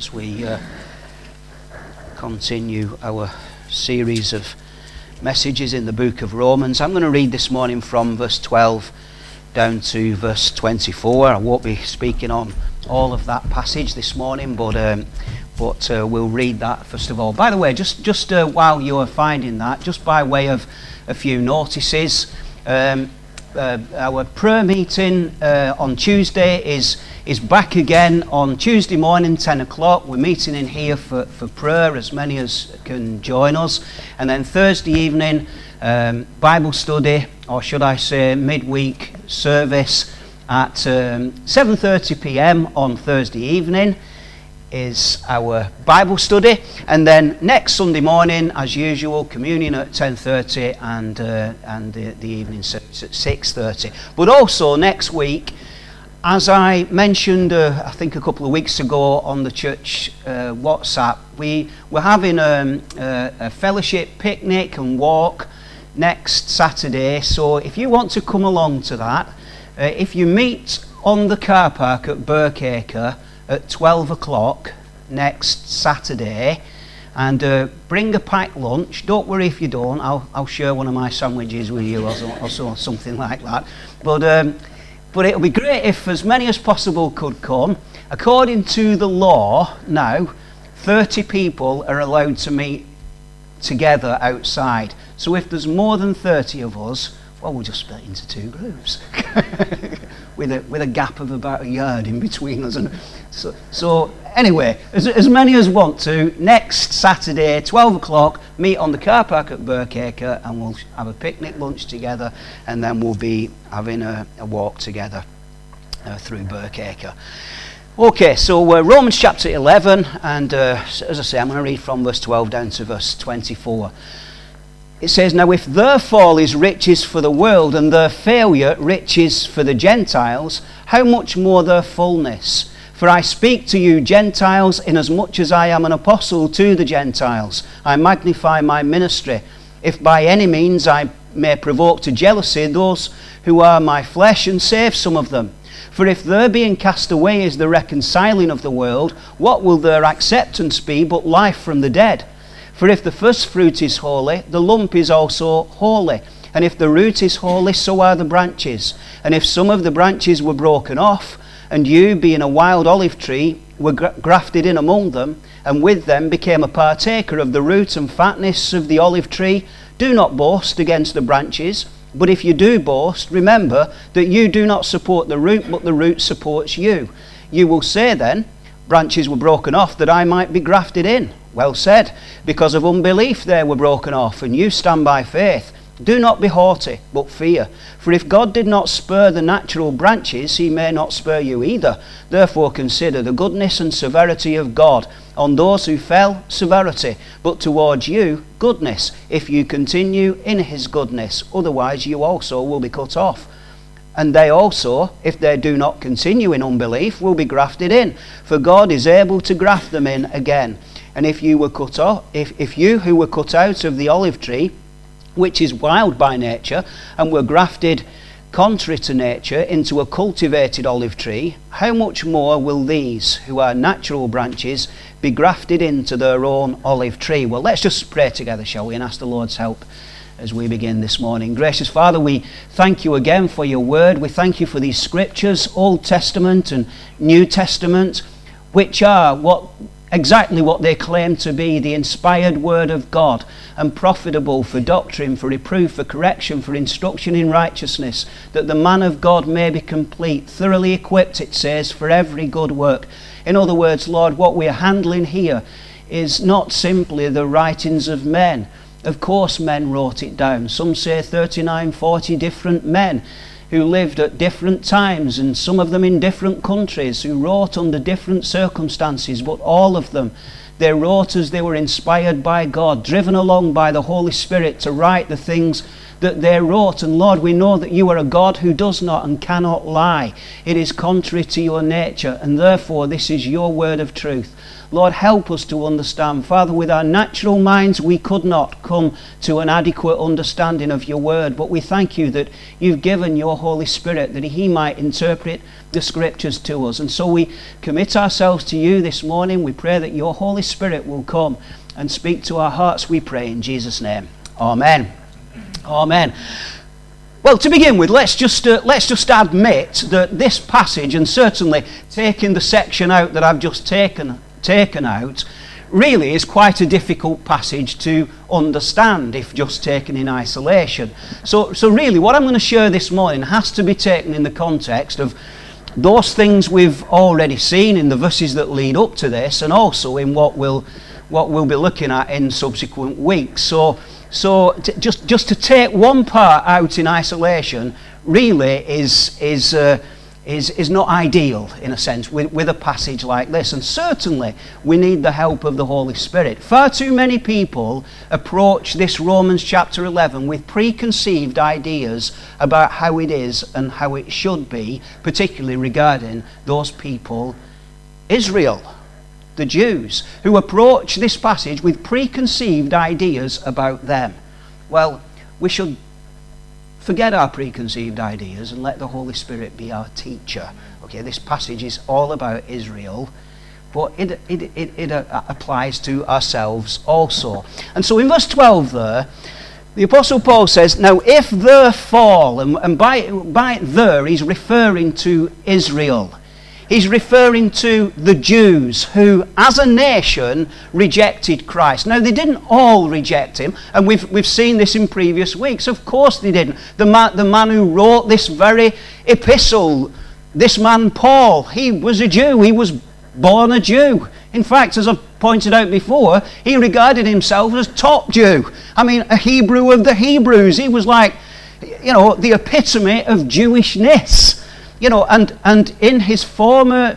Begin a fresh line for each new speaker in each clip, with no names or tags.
as we continue our series of messages in the book of Romans. I'm going to read this morning from verse 12 down to verse 24. I won't be speaking on all of that passage this morning, but we'll read that first of all. By the way, just while you're finding that, just by way of a few notices, our prayer meeting on Tuesday is back again on Tuesday morning, 10 o'clock. We're meeting in here for prayer, as many as can join us. And then Thursday evening, Bible study, or should I say midweek service at 7:30 p.m. on Thursday evening is our Bible study. And then next Sunday morning, as usual, communion at 10:30 and the evening service at 6:30. But also next week, as I mentioned, I think a couple of weeks ago on the church WhatsApp, we're having a fellowship picnic and walk next Saturday. So if you want to come along to that, if you meet on the car park at Burkacre at 12 o'clock next Saturday, and bring a packed lunch. Don't worry if you don't. I'll share one of my sandwiches with you or something like that. But it'll be great if as many as possible could come. According to the law now, 30 people are allowed to meet together outside. So if there's more than 30 of us, well, we'll just split into two groups with a gap of about a yard in between us. And so anyway, as many as want to, next Saturday, 12 o'clock, meet on the car park at Burkacre, and we'll have a picnic lunch together, and then we'll be having a walk together through Burkacre. Okay, so Romans chapter 11, and as I say, I'm going to read from verse 12 down to verse 24. It says, "Now if their fall is riches for the world, and their failure riches for the Gentiles, how much more their fullness? For I speak to you Gentiles, inasmuch as I am an apostle to the Gentiles. I magnify my ministry, if by any means I may provoke to jealousy those who are my flesh, and save some of them. For if their being cast away is the reconciling of the world, what will their acceptance be but life from the dead? For if the first fruit is holy, the lump is also holy. And if the root is holy, so are the branches. And if some of the branches were broken off, and you, being a wild olive tree, were grafted in among them, and with them became a partaker of the root and fatness of the olive tree, do not boast against the branches. But if you do boast, remember that you do not support the root, but the root supports you. You will say then, branches were broken off that I might be grafted in. Well said, because of unbelief they were broken off, and you stand by faith. Do not be haughty, but fear. For if God did not spare the natural branches, he may not spare you either. Therefore consider the goodness and severity of God. On those who fell, severity, but towards you, goodness, if you continue in his goodness. Otherwise you also will be cut off. And they also, if they do not continue in unbelief, will be grafted in. For God is able to graft them in again. And if you were cut off, if you who were cut out of the olive tree, which is wild by nature, and were grafted contrary to nature into a cultivated olive tree, how much more will these, who are natural branches, be grafted into their own olive tree?" Well, let's just pray together, shall we, and ask the Lord's help as we begin this morning. Gracious Father, we thank you again for your word. We thank you for these scriptures, Old Testament and New Testament, which are exactly what they claim to be, the inspired word of God, and profitable for doctrine, for reproof, for correction, for instruction in righteousness, that the man of God may be complete, thoroughly equipped, it says, for every good work. In other words, Lord, what we are handling here is not simply the writings of men. Of course men wrote it down. Some say 39, 40 different men who lived at different times, and some of them in different countries, who wrote under different circumstances, but all of them, they wrote as they were inspired by God, driven along by the Holy Spirit to write the things
that they wrote. And Lord, we know that you are a God who does not and cannot lie. It is contrary to your nature, and therefore this is your word of truth. Lord, help us to understand. Father, with our natural minds, we could not come to an adequate understanding of your word, but we thank you that you've given your Holy Spirit that he might interpret the scriptures to us. And so we commit ourselves to you this morning. We pray that your Holy Spirit will come and speak to our hearts, we pray in Jesus' name. Amen. Amen. Well, to begin with, let's just admit that this passage, and certainly taking the section out that I've just taken out, really is quite a difficult passage to understand if just taken in isolation. So really what I'm going to share this morning has to be taken in the context of those things we've already seen in the verses that lead up to this, and also in what we'll be looking at in subsequent weeks. So just to take one part out in isolation really is not ideal, in a sense, with a passage like this. And certainly we need the help of the Holy Spirit. Far too many people approach this Romans chapter 11 with preconceived ideas about how it is and how it should be, particularly regarding those people, Israel, the Jews, who approach this passage with preconceived ideas about them. Well, we should forget our preconceived ideas and let the Holy Spirit be our teacher. Okay, this passage is all about Israel, but it applies to ourselves also. And so in verse 12 there, the Apostle Paul says, now if there fall, and by there he's referring to Israel. He's referring to the Jews who, as a nation, rejected Christ. Now, they didn't all reject him, and we've seen this in previous weeks. Of course they didn't. The man who wrote this very epistle, this man Paul, he was a Jew. He was born a Jew. In fact, as I've pointed out before, he regarded himself as top Jew. I mean, a Hebrew of the Hebrews. He was like, the epitome of Jewishness. And in his former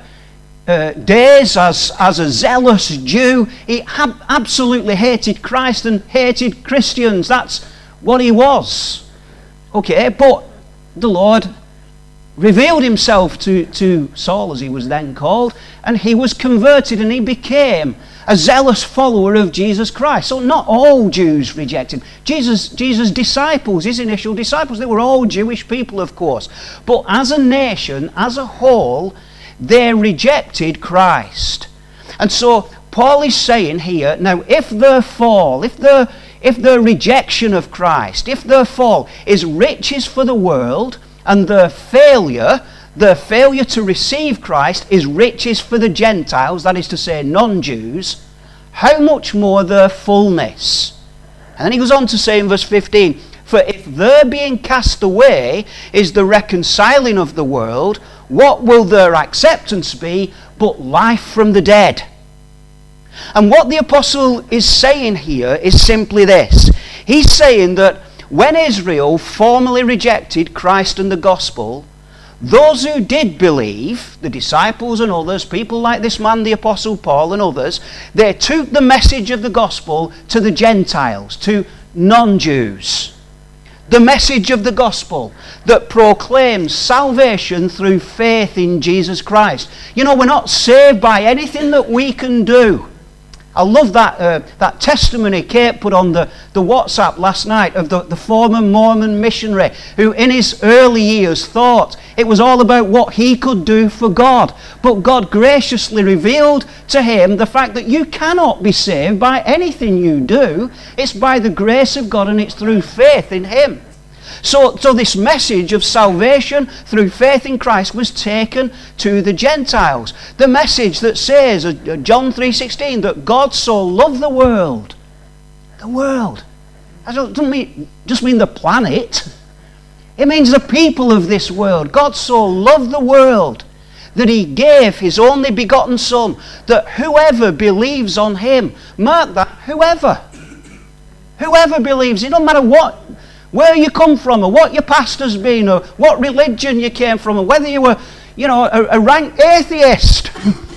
days as a zealous Jew, he absolutely hated Christ and hated Christians. That's what he was. Okay, but the Lord revealed himself to Saul, as he was then called, and he was converted and he became a zealous follower of Jesus Christ. So not all Jews rejected him. Jesus' disciples, his initial disciples, they were all Jewish people, of course. But as a nation, as a whole, they rejected Christ. And so Paul is saying here, now if their fall, if their rejection of Christ, if their fall is riches for the world, and their failure to receive Christ is riches for the Gentiles, that is to say non-Jews, how much more their fullness? And then he goes on to say in verse 15, for if their being cast away is the reconciling of the world, what will their acceptance be but life from the dead? And what the apostle is saying here is simply this. He's saying that when Israel formally rejected Christ and the gospel, those who did believe, the disciples and others, people like this man, the Apostle Paul and others, they took the message of the gospel to the Gentiles, to non-Jews. The message of the gospel that proclaims salvation through faith in Jesus Christ. We're not saved by anything that we can do. I love that testimony Kate put on the WhatsApp last night of the former Mormon missionary who in his early years thought it was all about what he could do for God. But God graciously revealed to him the fact that you cannot be saved by anything you do. It's by the grace of God and it's through faith in him. So this message of salvation through faith in Christ was taken to the Gentiles. The message that says, John 3:16, that God so loved the world. The world. That doesn't just mean the planet. It means the people of this world. God so loved the world that he gave his only begotten Son, that whoever believes on him, mark that, whoever believes, it doesn't matter where you come from, or what your pastor's been, or what religion you came from, or whether you were, a rank atheist,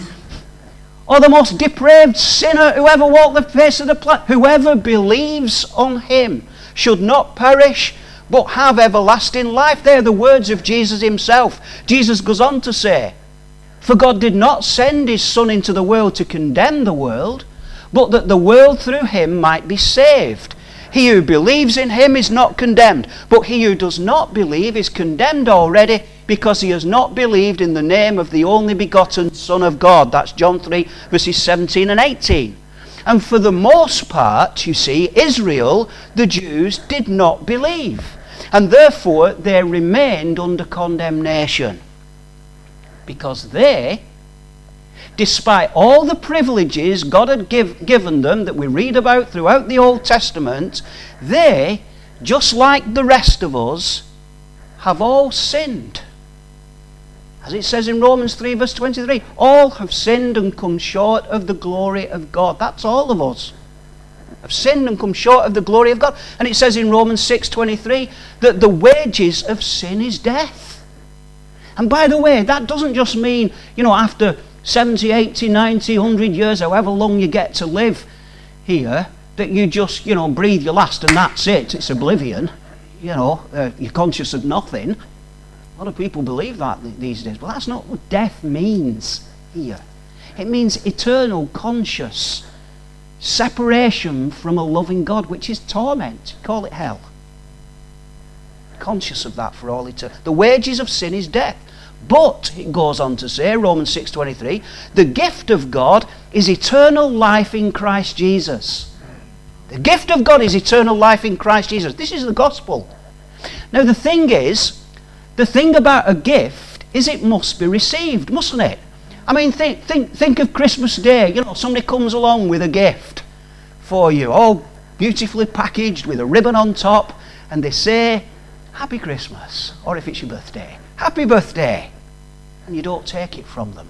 or the most depraved sinner who ever walked the face of the planet. Whoever believes on him should not perish, but have everlasting life. They're the words of Jesus himself. Jesus goes on to say, for God did not send his Son into the world to condemn the world, but that the world through him might be saved. He who believes in him is not condemned, but he who does not believe is condemned already, because he has not believed in the name of the only begotten Son of God. That's John 3, verses 17 and 18. And for the most part, you see, Israel, the Jews, did not believe. And therefore, they remained under condemnation. Because they, despite all the privileges God had given them that we read about throughout the Old Testament, they, just like the rest of us, have all sinned. As it says in Romans 3 verse 23, all have sinned and come short of the glory of God. That's all of us. Have sinned and come short of the glory of God. And it says in Romans 6:23 that the wages of sin is death. And by the way, that doesn't just mean, after 70, 80, 90, 100 years, however long you get to live here, that you just, breathe your last and that's it. It's oblivion. You're conscious of nothing. A lot of people believe that these days. But that's not what death means here. It means eternal, conscious separation from a loving God, which is torment. Call it hell. Conscious of that for all eternity. The wages of sin is death. But, it goes on to say, Romans 6:23, the gift of God is eternal life in Christ Jesus. The gift of God is eternal life in Christ Jesus. This is the gospel. Now the thing about a gift is it must be received, mustn't it? I mean, think of Christmas Day. Somebody comes along with a gift for you, all beautifully packaged with a ribbon on top, and they say, Happy Christmas, or if it's your birthday, Happy Birthday, and you don't take it from them.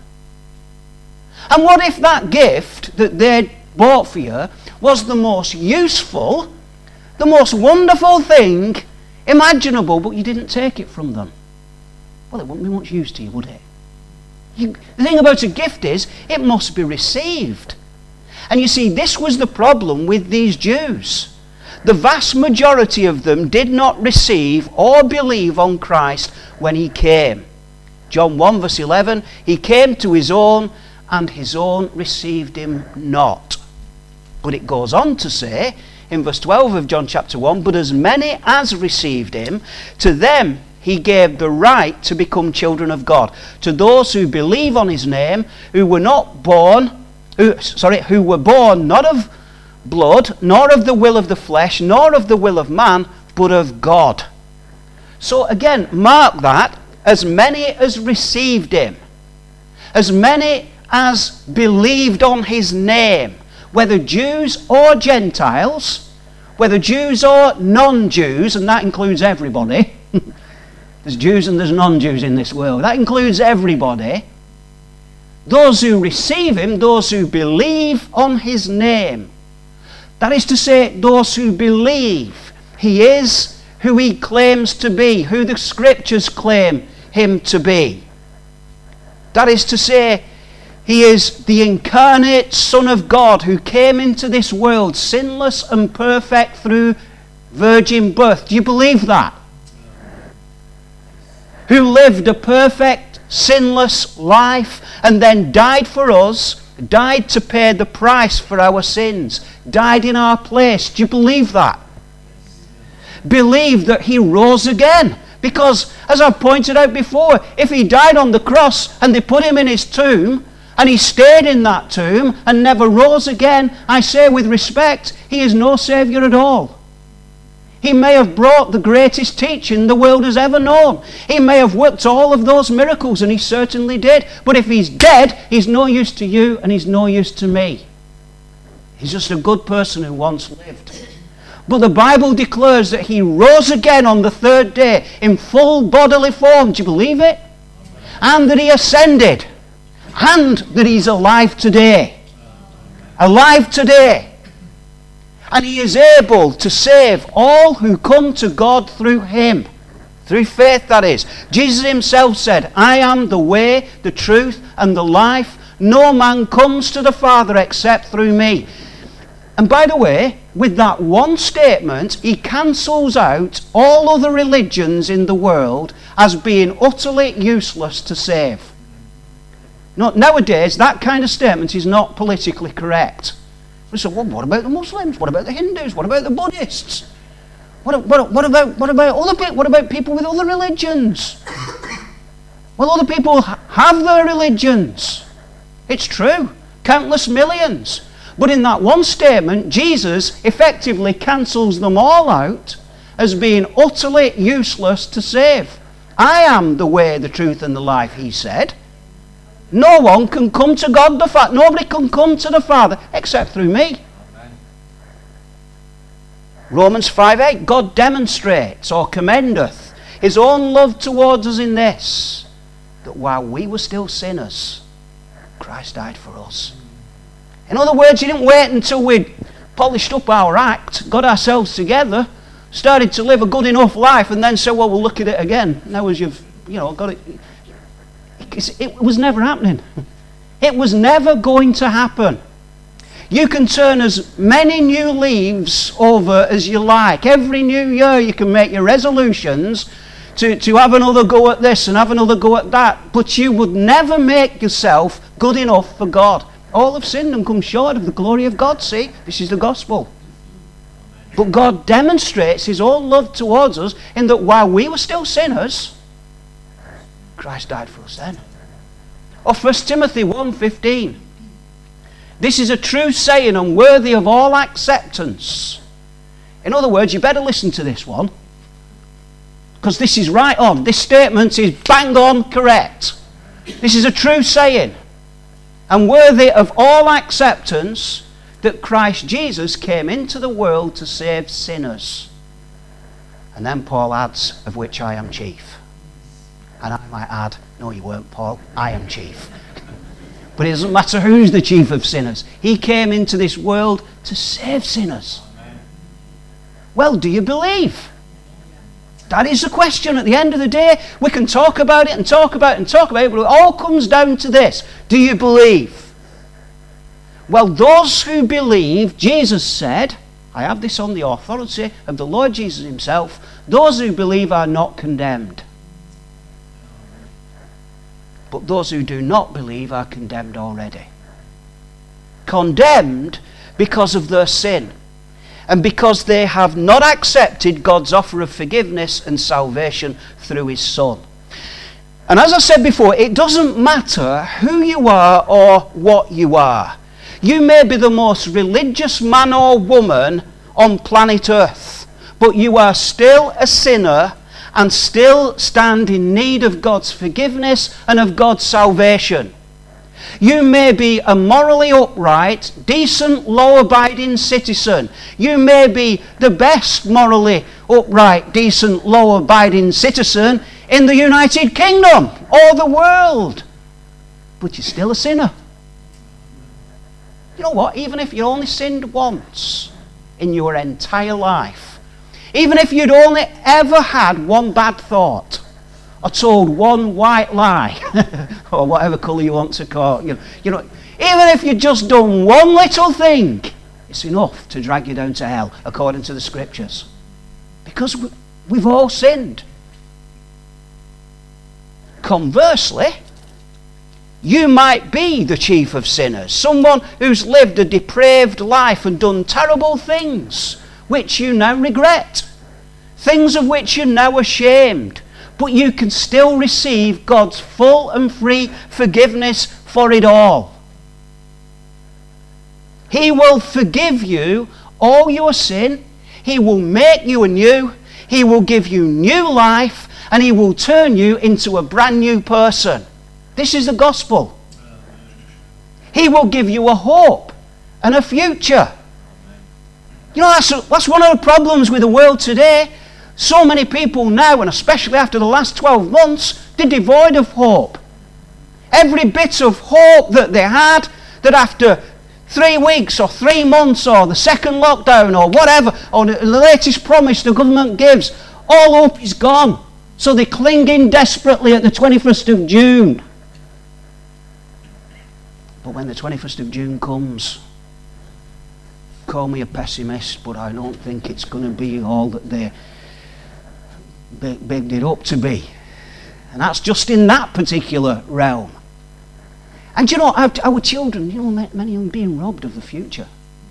And what if that gift that they bought for you was the most useful, the most wonderful thing imaginable, but you didn't take it from them? Well, it wouldn't be much use to you, would it? The thing about a gift is, it must be received. And you see, this was the problem with these Jews. The vast majority of them did not receive or believe on Christ when he came. John 1 verse 11, he came to his own, and his own received him not. But it goes on to say, in verse 12 of John chapter 1, but as many as received him, to them he gave the right to become children of God, to those who believe on his name, who were born not of blood, nor of the will of the flesh, nor of the will of man, but of God. So again, mark that, as many as received him, as many as believed on his name, whether Jews or Gentiles, whether Jews or non-Jews, and that includes everybody. There's Jews and there's non-Jews in this world. That includes everybody. Those who receive him, those who believe on his name. That is to say, those who believe he is who he claims to be, who the scriptures claim him to be. That is to say, he is the incarnate Son of God who came into this world sinless and perfect through virgin birth. Do you believe that? Who lived a perfect, sinless life and then died for us, died to pay the price for our sins, died in our place. Do you believe that? Believe that he rose again. Because, as I've pointed out before, if he died on the cross and they put him in his tomb, and he stayed in that tomb and never rose again, I say with respect, he is no saviour at all. He may have brought the greatest teaching the world has ever known. He may have worked all of those miracles, and he certainly did. But if he's dead, he's no use to you and he's no use to me. He's just a good person who once lived. But the Bible declares that he rose again on the third day in full bodily form. Do you believe it? And that he ascended. And that he's alive today. Alive today. And he is able to save all who come to God through him. Through faith, that is. Jesus himself said, I am the way, the truth, and the life. No man comes to the Father except through me. And by the way, with that one statement, he cancels out all other religions in the world as being utterly useless to save. Nowadays, that kind of statement is not politically correct. We say, well, what about the Muslims? What about the Hindus? What about the Buddhists? What about other people? What about people with other religions? Well, other people have their religions. It's true. Countless millions. But in that one statement, Jesus effectively cancels them all out as being utterly useless to save. I am the way, the truth, and the life, he said. No one can come to God the Father. Nobody can come to the Father except through me. Amen. Romans 5:8, God demonstrates or commendeth his own love towards us in this, that while we were still sinners, Christ died for us. In other words, he didn't wait until we'd polished up our act, got ourselves together, started to live a good enough life, and then say, well, we'll look at it again. Now as you've, got it. It was never happening. It was never going to happen. You can turn as many new leaves over as you like. Every new year you can make your resolutions to have another go at this and have another go at that. But you would never make yourself good enough for God. All have sinned and come short of the glory of God. See, this is the gospel. But God demonstrates his own love towards us in that while we were still sinners, Christ died for us then. Or 1 Timothy 1:15. This is a true saying and worthy of all acceptance. In other words, you better listen to this one, because this is right on. This statement is bang on correct. This is a true saying and worthy of all acceptance, that Christ Jesus came into the world to save sinners. And then Paul adds, of which I am chief. And I might add, no you weren't, Paul, I am chief. But it doesn't matter who's the chief of sinners. He came into this world to save sinners. Well, do you believe? That is the question at the end of the day. We can talk about it and talk about it and talk about it, but it all comes down to this. Do you believe? Well, those who believe, Jesus said, I have this on the authority of the Lord Jesus himself, those who believe are not condemned. But those who do not believe are condemned already. Condemned because of their sin, and because they have not accepted God's offer of forgiveness and salvation through his Son. And as I said before, it doesn't matter who you are or what you are. You may be the most religious man or woman on planet Earth, but you are still a sinner and still stand in need of God's forgiveness and of God's salvation. You may be a morally upright, decent, law-abiding citizen. You may be the best morally upright, decent, law-abiding citizen in the United Kingdom or the world. But you're still a sinner. You know what? Even if you only sinned once in your entire life, even if you'd only ever had one bad thought, or told one white lie, or whatever colour you want to call it, even if you'd just done one little thing, it's enough to drag you down to hell, according to the scriptures. Because we've all sinned. Conversely, you might be the chief of sinners, someone who's lived a depraved life and done terrible things, which you now regret, things of which you're now ashamed, but you can still receive God's full and free forgiveness for it all. He will forgive you all your sin. He will make you anew. He will give you new life, and he will turn you into a brand new person. This is the gospel. He will give you a hope and a future. That's one of the problems with the world today. So many people now, and especially after the last 12 months, they're devoid of hope. Every bit of hope that they had, that after 3 weeks or 3 months or the second lockdown or whatever, or the latest promise the government gives, all hope is gone. So they cling in desperately at the 21st of June. But when the 21st of June comes, call me a pessimist, but I don't think it's going to be all that they bigged it up to be. And that's just in that particular realm. And you know, our children, you know, many of them being robbed of the future.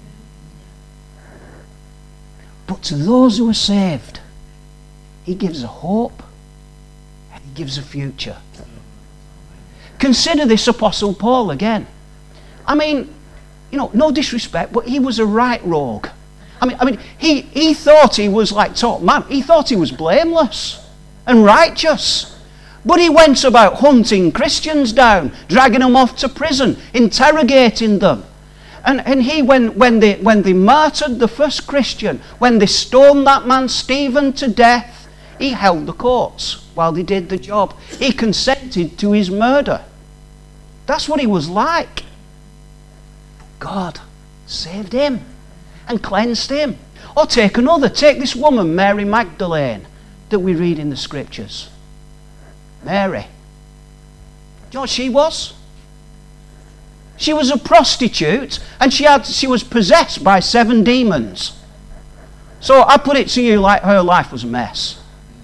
But to those who are saved, he gives a hope and he gives a future. Consider this Apostle Paul again. I mean, you know, no disrespect, but he was a right rogue. I mean, he thought he was like top man. He thought he was blameless and righteous. But he went about hunting Christians down, dragging them off to prison, interrogating them. And he, when they martyred the first Christian, when they stoned that man Stephen to death, he held the courts while they did the job. He consented to his murder. That's what he was like. God saved him and cleansed him. Or take this woman, Mary Magdalene, that we read in the scriptures. Mary. Do you know what she was? She was a prostitute, and she was possessed by 7 demons. So I put it to you like her life was a mess.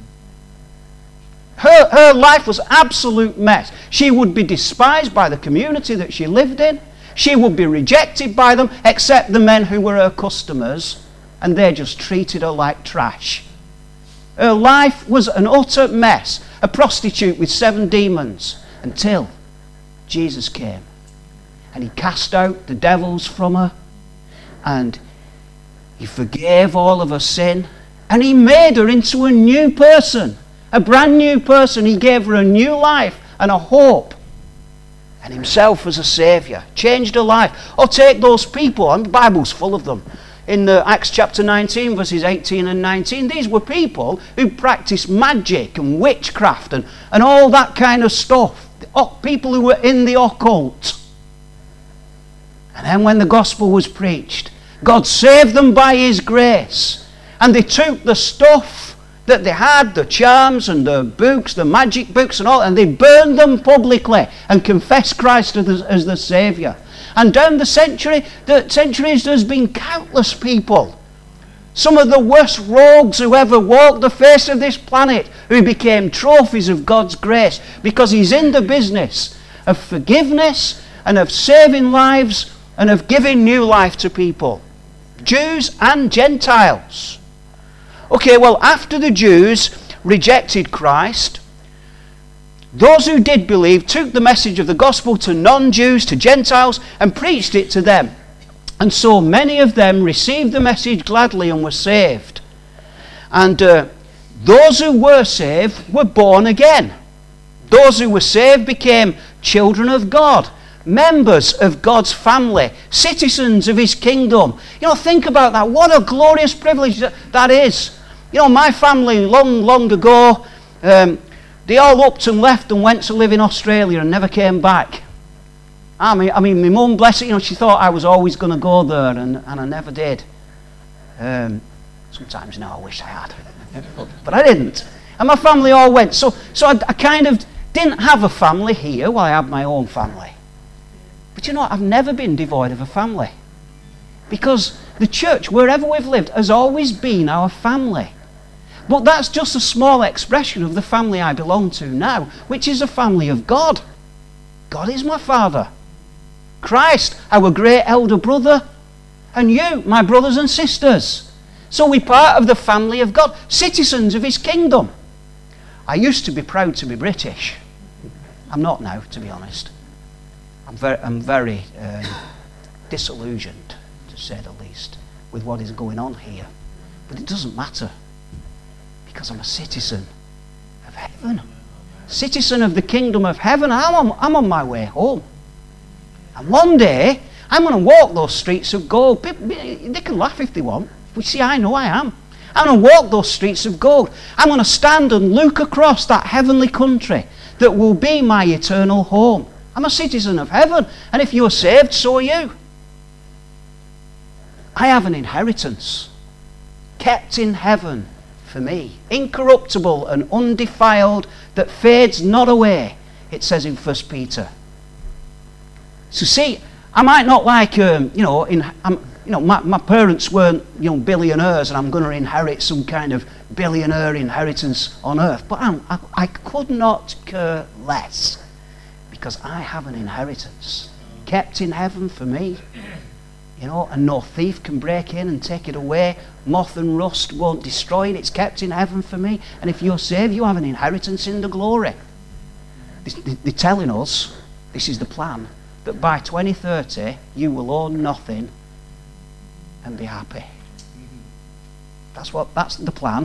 Her life was absolute mess. She would be despised by the community that she lived in. She would be rejected by them, except the men who were her customers, and they just treated her like trash. Her life was an utter mess, a prostitute with 7 demons, until Jesus came. And he cast out the devils from her, and he forgave all of her sin, and he made her into a new person, a brand new person. He gave her a new life and a hope, and himself as a saviour, changed her life. Or take those people, and the Bible's full of them. In Acts chapter 19, verses 18 and 19, these were people who practiced magic and witchcraft and all that kind of stuff. People who were in the occult. And then when the gospel was preached, God saved them by his grace. And they took the stuff that they had, the charms and the books, the magic books and all, and they burned them publicly and confessed Christ as the Saviour. And down the centuries, there's been countless people, some of the worst rogues who ever walked the face of this planet, who became trophies of God's grace, because he's in the business of forgiveness and of saving lives and of giving new life to people, Jews and Gentiles. Okay, well, after the Jews rejected Christ, those who did believe took the message of the gospel to non-Jews, to Gentiles, and preached it to them. And so many of them received the message gladly and were saved. And those who were saved were born again. Those who were saved became children of God, members of God's family, citizens of his kingdom. You know, think about that. What a glorious privilege that is. You know, my family long ago, they all upped and left and went to live in Australia and never came back. I mean, my mum, bless her, you know, she thought I was always going to go there, and I never did. Sometimes now I wish I had, but I didn't. And my family all went. So I kind of didn't have a family here while I had my own family. But you know, I've never been devoid of a family, because the church, wherever we've lived, has always been our family. But that's just a small expression of the family I belong to now, which is a family of God. God is my Father. Christ, our great elder brother. And you, my brothers and sisters. So we're part of the family of God, citizens of his kingdom. I used to be proud to be British. I'm not now, to be honest. I'm very disillusioned, to say the least, with what is going on here. But it doesn't matter, because I'm a citizen of heaven. Citizen of the kingdom of heaven. I'm on my way home. And one day, I'm going to walk those streets of gold. People, they can laugh if they want. But see, I know I am. I'm going to walk those streets of gold. I'm going to stand and look across that heavenly country that will be my eternal home. I'm a citizen of heaven. And if you're saved, so are you. I have an inheritance kept in heaven for me, incorruptible and undefiled, that fades not away, it says in 1 Peter. So see, I might not like, my parents weren't, billionaires and I'm going to inherit some kind of billionaire inheritance on earth. But I could not care less, because I have an inheritance kept in heaven for me. And no thief can break in and take it away. Moth and rust won't destroy it. It's kept in heaven for me. And if you're saved, you have an inheritance in the glory. They're telling us, this is the plan, that by 2030 you will own nothing and be happy. That's the plan.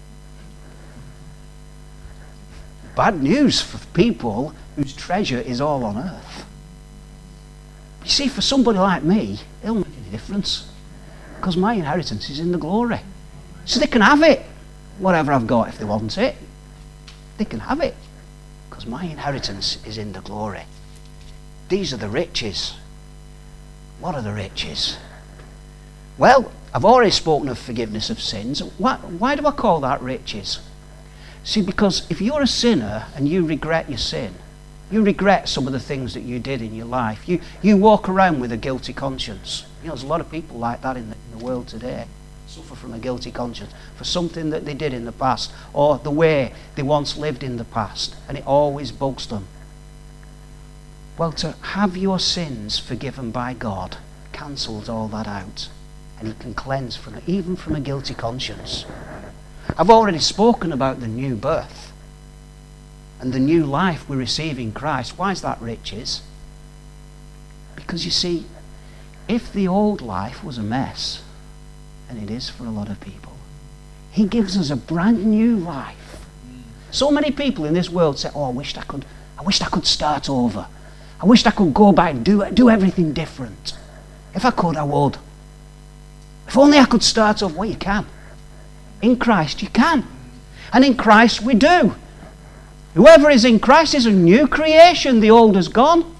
Bad news for people whose treasure is all on earth. You see, for somebody like me, it'll make any difference, because my inheritance is in the glory. So they can have it, whatever I've got, if they want it. They can have it, because my inheritance is in the glory. These are the riches. What are the riches? Well, I've already spoken of forgiveness of sins. Why do I call that riches? See, because if you're a sinner and you regret your sin, you regret some of the things that you did in your life, you walk around with a guilty conscience. There's a lot of people like that in the world today, suffer from a guilty conscience for something that they did in the past, or the way they once lived in the past, and it always bugs them. Well, to have your sins forgiven by God cancels all that out, and He can cleanse from it, even from a guilty conscience. I've already spoken about the new birth and the new life we receive in Christ. Why is that riches? Because you see, if the old life was a mess, and it is for a lot of people, He gives us a brand new life. So many people in this world say, I wished I could start over. I wished I could go back and do everything different. If I could, I would. If only I could start over. Well, you can. In Christ, you can. And in Christ, we do. Whoever is in Christ is a new creation. The old is gone.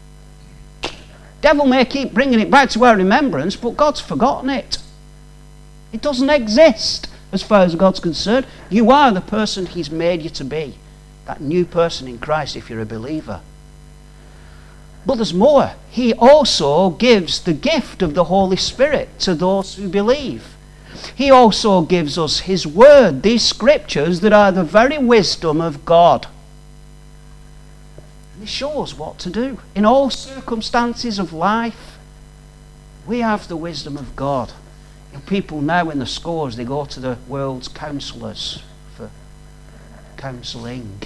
Devil may keep bringing it back to our remembrance, but God's forgotten it. It doesn't exist as far as God's concerned. You are the person He's made you to be. That new person in Christ if you're a believer. But there's more. He also gives the gift of the Holy Spirit to those who believe. He also gives us His Word, these Scriptures that are the very wisdom of God. And He shows what to do. In all circumstances of life, we have the wisdom of God. And people now in the schools, they go to the world's counsellors for counselling.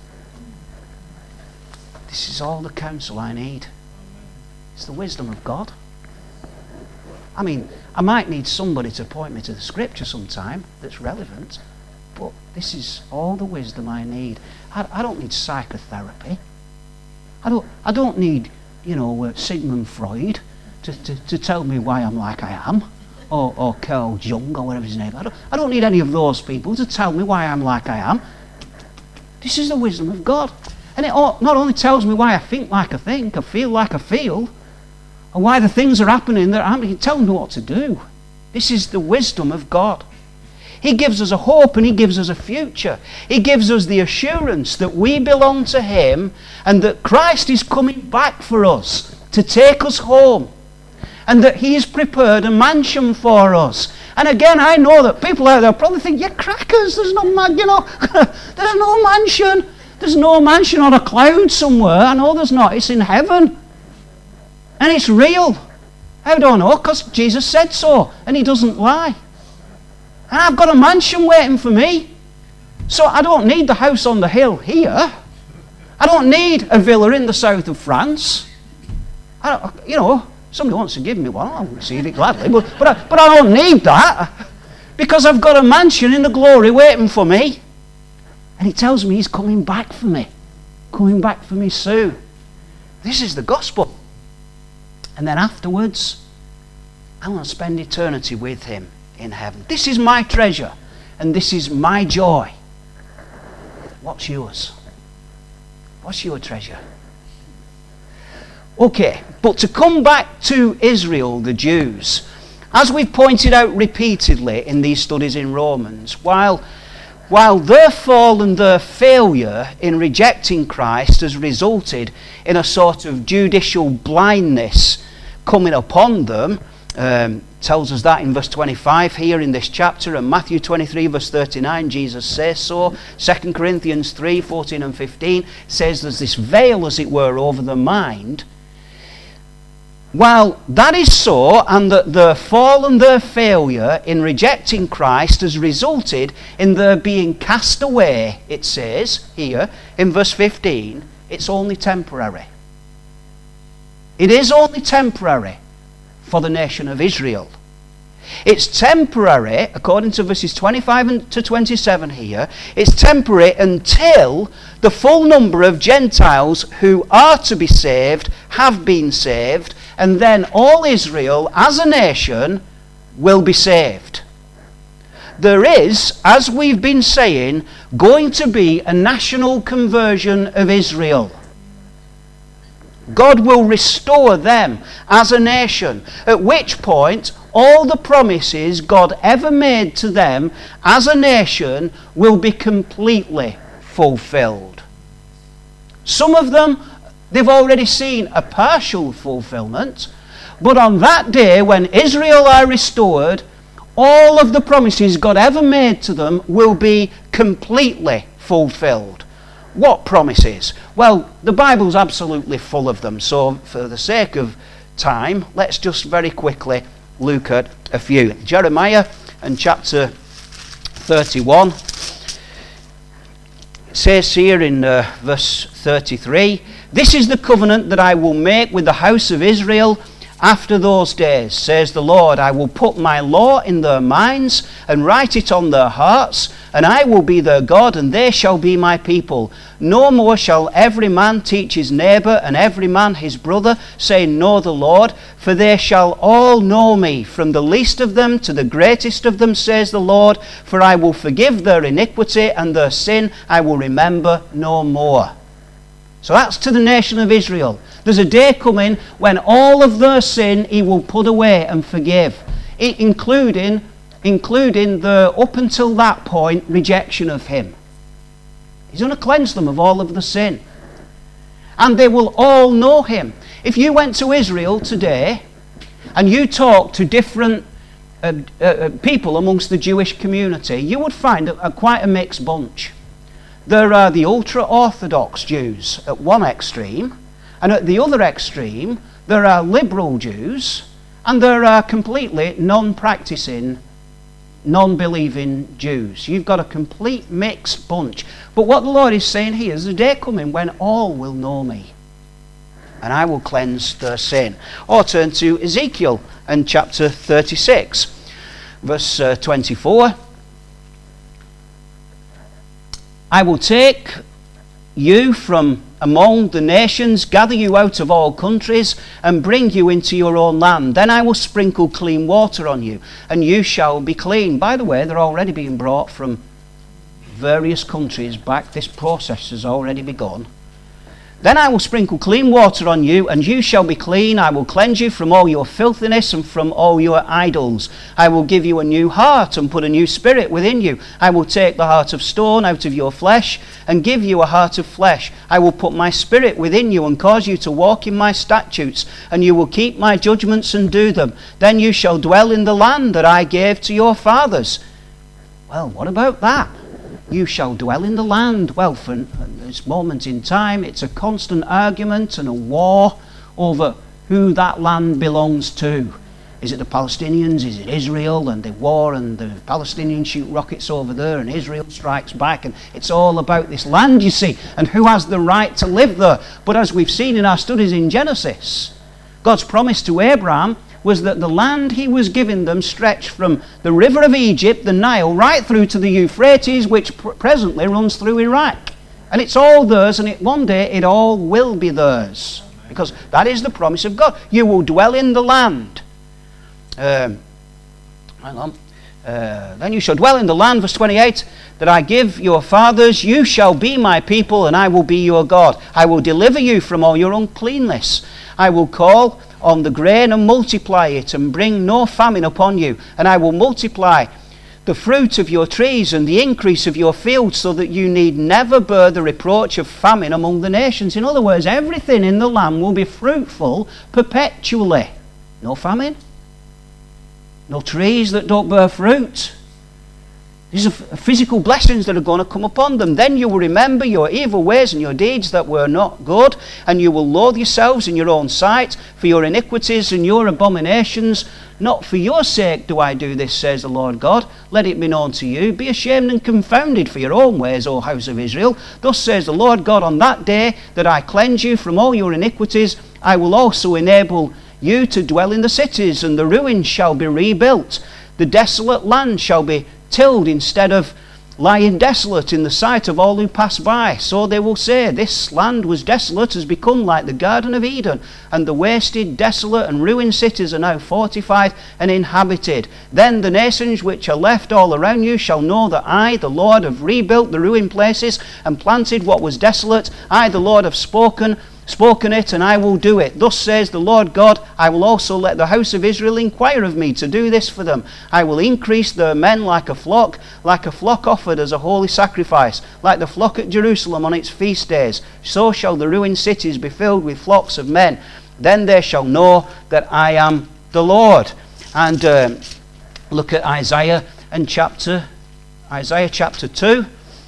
This is all the counsel I need. It's the wisdom of God. I mean, I might need somebody to point me to the Scripture sometime that's relevant, but this is all the wisdom I need. I don't need psychotherapy. I don't need, Sigmund Freud to tell me why I'm like I am, or Carl Jung, or whatever his name is. I don't need any of those people to tell me why I'm like I am. This is the wisdom of God. And it not only tells me why I think like I think, I feel like I feel, and why the things are happening that are happening, He tells me what to do. This is the wisdom of God. He gives us a hope and He gives us a future. He gives us the assurance that we belong to Him and that Christ is coming back for us to take us home, and that He's prepared a mansion for us. And again, I know that people out there probably think, you're crackers, there's no there's no mansion. There's no mansion on a cloud somewhere. I know there's not. It's in heaven. And it's real. I don't know, because Jesus said so, and He doesn't lie. And I've got a mansion waiting for me. So I don't need the house on the hill here. I don't need a villa in the south of France. Somebody wants to give me one, I'll receive it gladly. But I don't need that, because I've got a mansion in the glory waiting for me. And He tells me He's coming back for me. Coming back for me soon. This is the gospel. And then afterwards, I want to spend eternity with Him in heaven. This is my treasure. And this is my joy. What's yours? What's your treasure? Okay, but to come back to Israel, the Jews, as we've pointed out repeatedly in these studies in Romans, while their fall and their failure in rejecting Christ has resulted in a sort of judicial blindness coming upon them, tells us that in verse 25 here in this chapter, and Matthew 23 verse 39 Jesus says so. 2 Corinthians 3 14 and 15 says there's this veil, as it were, over the mind. While that is so, and that their fall and their failure in rejecting Christ has resulted in their being cast away, it says here in verse 15, it's only temporary. It is only temporary for the nation of Israel. It's temporary, according to verses 25 to 27 here, it's temporary until the full number of Gentiles who are to be saved have been saved, and then all Israel as a nation will be saved. There is, as we've been saying, going to be a national conversion of Israel. God will restore them as a nation, at which point all the promises God ever made to them as a nation will be completely fulfilled. Some of them, they've already seen a partial fulfillment, but on that day when Israel are restored, all of the promises God ever made to them will be completely fulfilled. What promises? Well, the Bible's absolutely full of them, so for the sake of time, let's just very quickly look at a few. Jeremiah and chapter 31 says here in verse 33, "This is the covenant that I will make with the house of Israel after those days, says the Lord. I will put my law in their minds and write it on their hearts, and I will be their God, and they shall be my people. No more shall every man teach his neighbour and every man his brother, saying, Know the Lord, for they shall all know me, from the least of them to the greatest of them, says the Lord, for I will forgive their iniquity, and their sin I will remember no more." So that's to the nation of Israel. There's a day coming when all of their sin he will put away and forgive, including the, up until that point, rejection of him. He's going to cleanse them of all of the sin. And they will all know him. If you went to Israel today and you talked to different people amongst the Jewish community, you would find quite a mixed bunch. There are the ultra-Orthodox Jews at one extreme, and at the other extreme there are liberal Jews, and there are completely non-practicing, non-believing Jews. You've got a complete mixed bunch. But what the Lord is saying here is a day coming when all will know me, and I will cleanse their sin. Or turn to Ezekiel and chapter 36, verse 24. "I will take you from among the nations, gather you out of all countries, and bring you into your own land. Then I will sprinkle clean water on you, and you shall be clean." By the way, they're already being brought from various countries back. This process has already begun. "Then I will sprinkle clean water on you, and you shall be clean. I will cleanse you from all your filthiness and from all your idols. I will give you a new heart and put a new spirit within you. I will take the heart of stone out of your flesh and give you a heart of flesh. I will put my spirit within you and cause you to walk in my statutes, and you will keep my judgments and do them. Then you shall dwell in the land that I gave to your fathers." Well, what about that? You shall dwell in the land. Well, for this moment in time, it's a constant argument and a war over who that land belongs to. Is it the Palestinians? Is it Israel? And the war, and the Palestinians shoot rockets over there, and Israel strikes back, and it's all about this land, you see, and who has the right to live there. But as we've seen in our studies in Genesis, God's promise to Abraham was that the land he was giving them stretched from the river of Egypt, the Nile, right through to the Euphrates, which presently runs through Iraq. And it's all theirs, and one day it all will be theirs, because that is the promise of God. You will dwell in the land. Then you shall dwell in the land, verse 28, that I give your fathers. You shall be my people, and I will be your God. I will deliver you from all your uncleanness. I will call on the grain and multiply it, and bring no famine upon you. And I will multiply the fruit of your trees and the increase of your fields, so that you need never bear the reproach of famine among the nations. In other words, everything in the land will be fruitful perpetually. No famine, no trees that don't bear fruit. These are physical blessings that are going to come upon them. Then you will remember your evil ways and your deeds that were not good, and you will loathe yourselves in your own sight for your iniquities and your abominations. Not for your sake do I do this, says the Lord God. Let it be known to you. Be ashamed and confounded for your own ways, O house of Israel. Thus says the Lord God, on that day that I cleanse you from all your iniquities, I will also enable you to dwell in the cities, and the ruins shall be rebuilt. The desolate land shall be tilled instead of lying desolate in the sight of all who pass by. So they will say, this land was desolate, has become like the Garden of Eden, and the wasted, desolate, and ruined cities are now fortified and inhabited. Then the nations which are left all around you shall know that I, the Lord, have rebuilt the ruined places and planted what was desolate. I, the Lord, have spoken it, and I will do it. Thus says the Lord God, I will also let the house of Israel inquire of me to do this for them. I will increase their men like a flock offered as a holy sacrifice, like the flock at Jerusalem on its feast days. So shall the ruined cities be filled with flocks of men. Then they shall know that I am the Lord. And look at Isaiah chapter 2.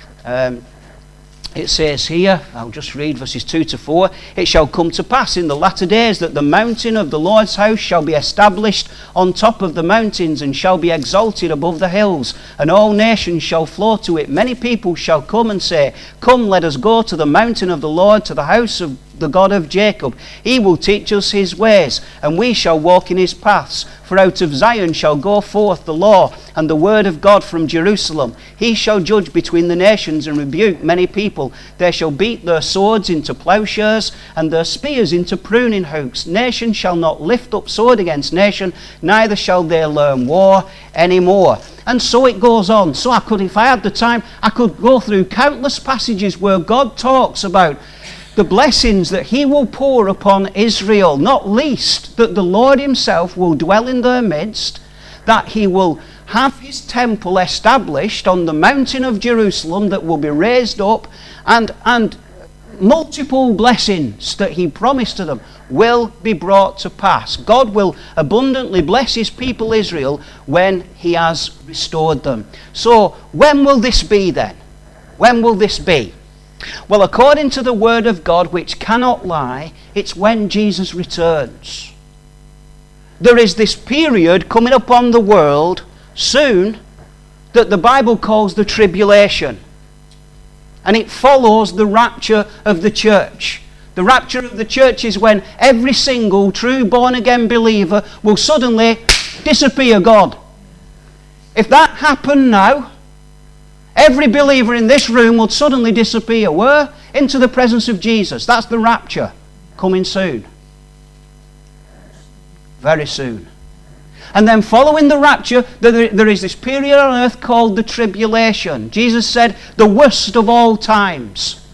It says here, I'll just read verses 2 to 4. It shall come to pass in the latter days that the mountain of the Lord's house shall be established on top of the mountains, and shall be exalted above the hills, and all nations shall flow to it. Many people shall come and say, come, let us go to the mountain of the Lord, to the house of the God of Jacob. He will teach us his ways, and we shall walk in his paths. For out of Zion shall go forth the law and the word of God from Jerusalem. He shall judge between the nations and rebuke many people. They shall beat their swords into plowshares and their spears into pruning hooks. Nation shall not lift up sword against nation, neither shall they learn war anymore. And so it goes on. So I could, if I had the time, I could go through countless passages where God talks about the blessings that he will pour upon Israel, not least that the Lord himself will dwell in their midst, that he will have his temple established on the mountain of Jerusalem that will be raised up, and multiple blessings that he promised to them will be brought to pass. God will abundantly bless his people Israel when he has restored them. So when will this be then? When will this be? Well, according to the word of God, which cannot lie, it's when Jesus returns. There is this period coming upon the world soon that the Bible calls the tribulation. And it follows the rapture of the church. The rapture of the church is when every single true born-again believer will suddenly disappear God. If that happened now, every believer in this room would suddenly disappear. Where? Into the presence of Jesus. That's the rapture coming soon. Very soon. And then following the rapture, there is this period on earth called the tribulation. Jesus said, the worst of all times.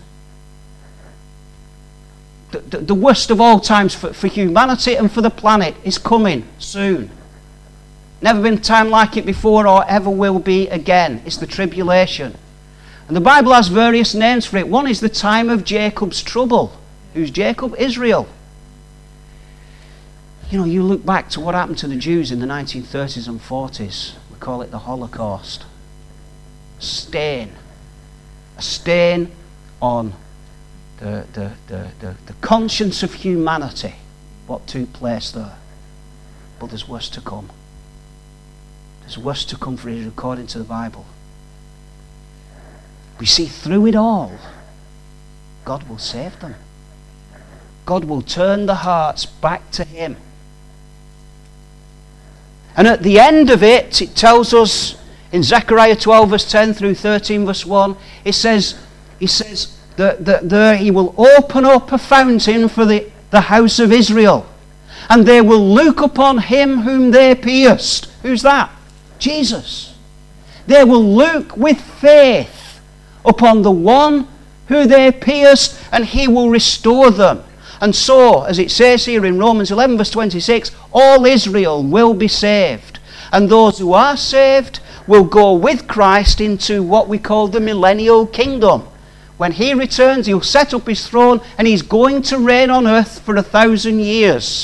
The worst of all times for humanity and for the planet is coming soon. Never been a time like it before or ever will be again. It's the tribulation. And the Bible has various names for it. One is the time of Jacob's trouble. Who's Jacob? Israel. You know, you look back to what happened to the Jews in the 1930s and 40s. We call it the Holocaust. A stain on the conscience of humanity, what took place there. But there's worse to come. There's worse to come for Israel according to the Bible. We see through it all, God will save them. God will turn the hearts back to him. And at the end of it, it tells us in Zechariah 12 verse 10 through 13 verse 1, it says that there he will open up a fountain for the house of Israel, and they will look upon him whom they pierced. Who's that? Jesus. They will look with faith upon the one who they pierced, and he will restore them. And so, as it says here in Romans 11 verse 26, all Israel will be saved. And those who are saved will go with Christ into what we call the millennial kingdom. When he returns, he'll set up his throne, and he's going to reign on earth for 1,000 years.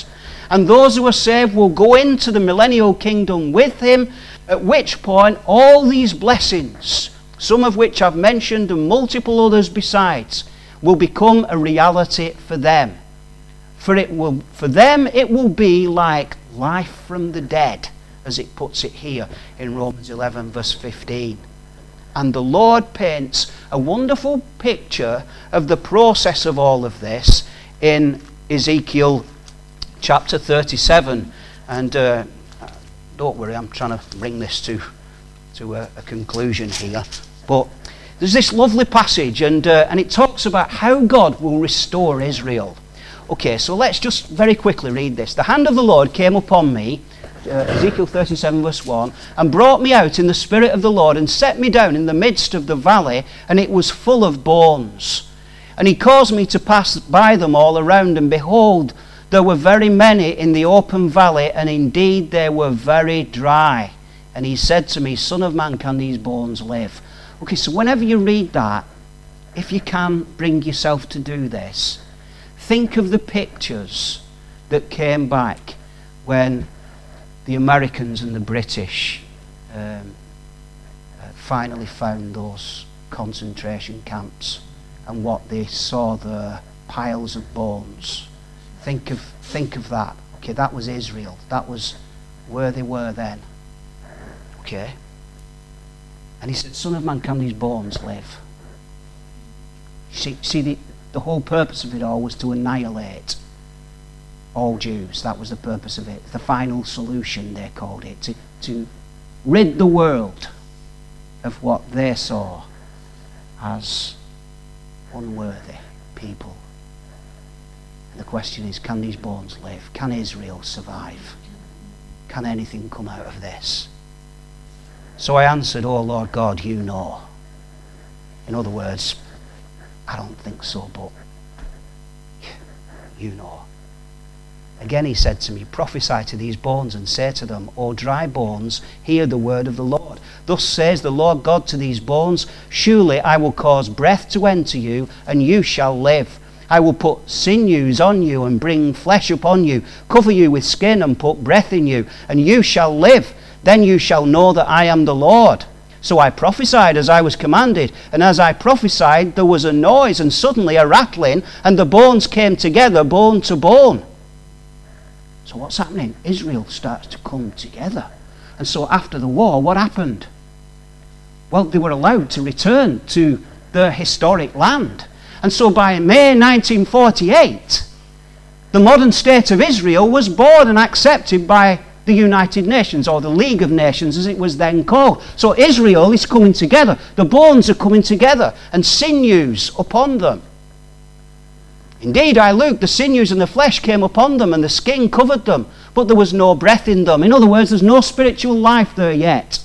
and those who are saved will go into the millennial kingdom with him, at which point all these blessings, some of which I've mentioned and multiple others besides, will become a reality for them. For them it will be like life from the dead, as it puts it here in Romans 11 verse 15. And the Lord paints a wonderful picture of the process of all of this in Ezekiel chapter 37. And don't worry, I'm trying to bring this to a conclusion here. But there's this lovely passage, and it talks about how God will restore Israel. Okay, so let's just very quickly read this. The hand of the Lord came upon me, Ezekiel 37 verse 1, and brought me out in the spirit of the Lord, and set me down in the midst of the valley, and it was full of bones. And he caused me to pass by them all around, and behold, there were very many in the open valley, and indeed they were very dry. And he said to me, Son of man, can these bones live? Okay, so whenever you read that, if you can bring yourself to do this, think of the pictures that came back when the Americans and the British finally found those concentration camps, and what they saw there, piles of bones. Think of that. Okay, that was Israel. That was where they were then. Okay. And he said, Son of man, can these bones live? See the whole purpose of it all was to annihilate all Jews. That was the purpose of it. The final solution, they called it, to rid the world of what they saw as unworthy people. And the question is, can these bones live? Can Israel survive? Can anything come out of this? So I answered, Oh Lord God, you know. In other words, I don't think so, but you know. Again he said to me, Prophesy to these bones and say to them, O dry bones, hear the word of the Lord. Thus says the Lord God to these bones, Surely I will cause breath to enter you, and you shall live. I will put sinews on you and bring flesh upon you, cover you with skin and put breath in you, and you shall live. Then you shall know that I am the Lord. So I prophesied as I was commanded, and as I prophesied there was a noise and suddenly a rattling, and the bones came together, bone to bone. So what's happening? Israel starts to come together. And so after the war, what happened? Well, they were allowed to return to their historic land. And so by May 1948, the modern state of Israel was born and accepted by the United Nations, or the League of Nations as it was then called. So Israel is coming together. The bones are coming together, and sinews upon them. Indeed, I looked, the sinews and the flesh came upon them, and the skin covered them, but there was no breath in them. In other words, there's no spiritual life there yet.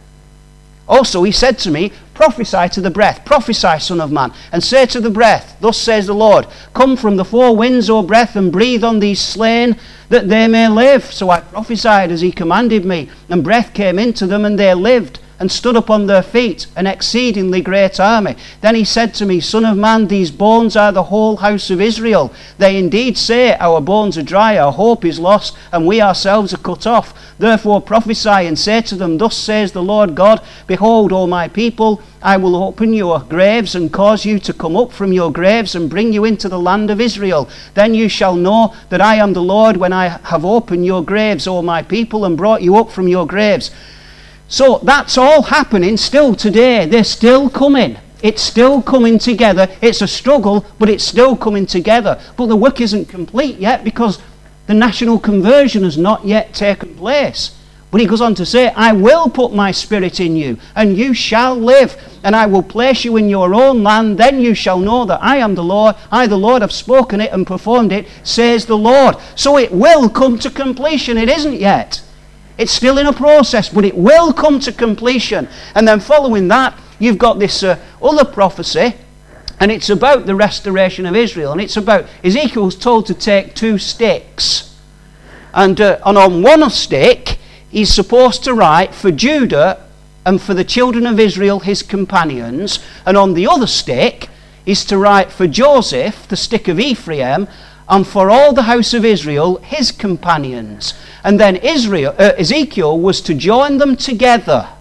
Also he said to me, Prophesy to the breath, prophesy, Son of man, and say to the breath, Thus says the Lord, Come from the four winds, O breath, and breathe on these slain, that they may live. So I prophesied as he commanded me, and breath came into them, and they lived, and stood upon their feet, an exceedingly great army. Then he said to me, Son of man, these bones are the whole house of Israel. They indeed say, Our bones are dry, our hope is lost, and we ourselves are cut off. Therefore prophesy and say to them, Thus says the Lord God, Behold, O my people, I will open your graves and cause you to come up from your graves and bring you into the land of Israel. Then you shall know that I am the Lord when I have opened your graves, O my people, and brought you up from your graves. So that's all happening still today. They're still coming. It's still coming together. It's a struggle, but it's still coming together. But the work isn't complete yet because the national conversion has not yet taken place. But he goes on to say, I will put my spirit in you, and you shall live, and I will place you in your own land. Then you shall know that I am the Lord. I, the Lord, have spoken it and performed it, says the Lord. So it will come to completion. It isn't yet. It's still in a process, but it will come to completion. And then following that, you've got this other prophecy, and it's about the restoration of Israel. And it's about, Ezekiel's told to take 2 sticks. And on one stick, he's supposed to write for Judah and for the children of Israel, his companions. And on the other stick, is to write for Joseph, the stick of Ephraim, and for all the house of Israel, his companions. And then Ezekiel was to join them together.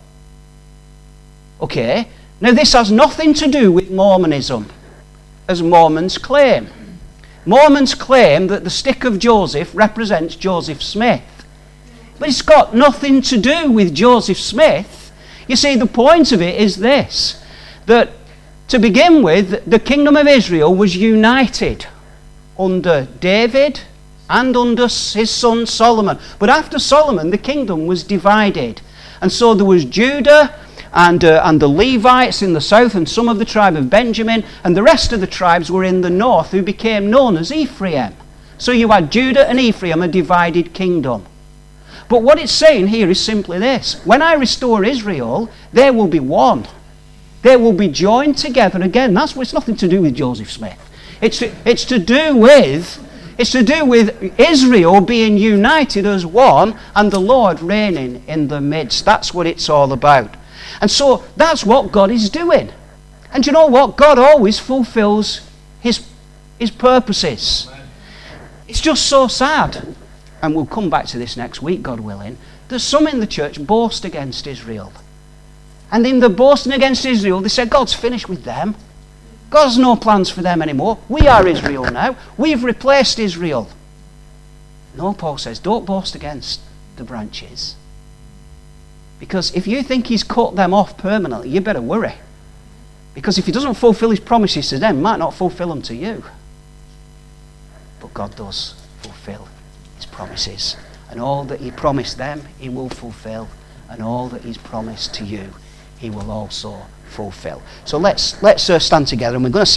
Okay, now this has nothing to do with Mormonism, as Mormons claim. Mormons claim that the stick of Joseph represents Joseph Smith. But it's got nothing to do with Joseph Smith. You see, the point of it is this, that to begin with, the kingdom of Israel was united under David and under his son Solomon. But after Solomon, the kingdom was divided. And so there was Judah and the Levites in the south, and some of the tribe of Benjamin, and the rest of the tribes were in the north, who became known as Ephraim. So you had Judah and Ephraim, a divided kingdom. But what it's saying here is simply this: when I restore Israel, they will be one. They will be joined together again. It's nothing to do with Joseph Smith. It's to do with Israel being united as one and the Lord reigning in the midst. That's what it's all about. And so that's what God is doing. And you know what? God always fulfills his purposes. It's just so sad, and we'll come back to this next week, God willing, that some in the church boast against Israel. And in the boasting against Israel, they say God's finished with them. God has no plans for them anymore. We are Israel now. We've replaced Israel. No, Paul says, don't boast against the branches. Because if you think he's cut them off permanently, you better worry. Because if he doesn't fulfill his promises to them, he might not fulfill them to you. But God does fulfill his promises. And all that he promised them, he will fulfill. And all that he's promised to you, he will also fulfill. So let's stand together, and we're going to